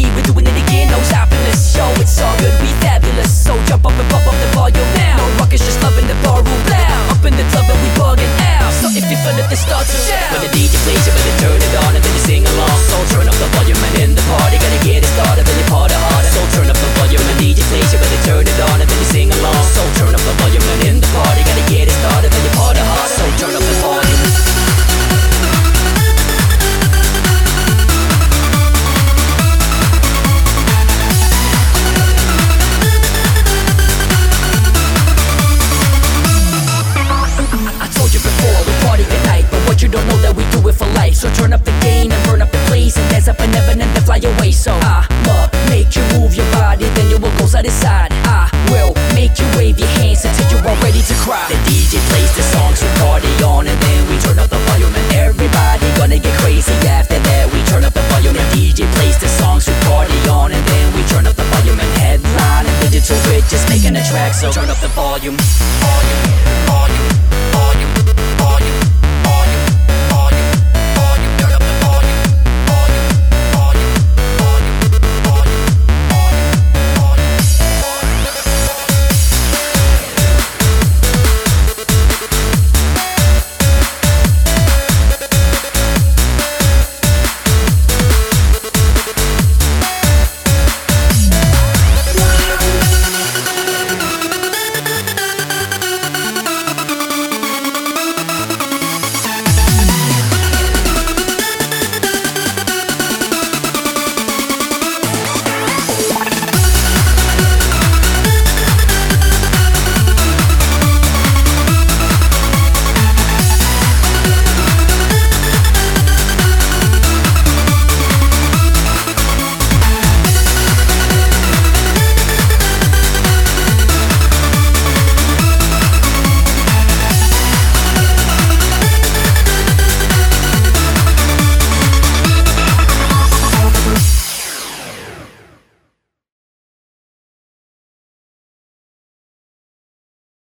we're doing it again, no stopping this show. It's all good, we fabulous. So jump up and pump up the volume now. No ruckus, just loving the barroom loud. Up in the club and we bugging out. So if you feel it, then start to shout. When the DJ plays, you better turn it on and then you sing along. So turn up the volume and in the party, gotta get it started, then you party harder. So turn up the volume and the DJ plays, you better turn it on and then you sing along. So turn up the volume and in the party, gotta get it started, then you party harder. So turn up the volume. You don't know that we do it for life. So turn up the gain and burn up the place and dance up in heaven and then fly away. So I'ma make you move your body, then you will go side to side. I will make you wave your hands until you're all ready to cry. The DJ plays the songs, we party on, and then we turn up the volume and everybody gonna get crazy. After that we turn up the volume. The DJ plays the songs, we party on, and then we turn up the volume and headline and digital rich just making a track. So turn up the volume, volume, volume.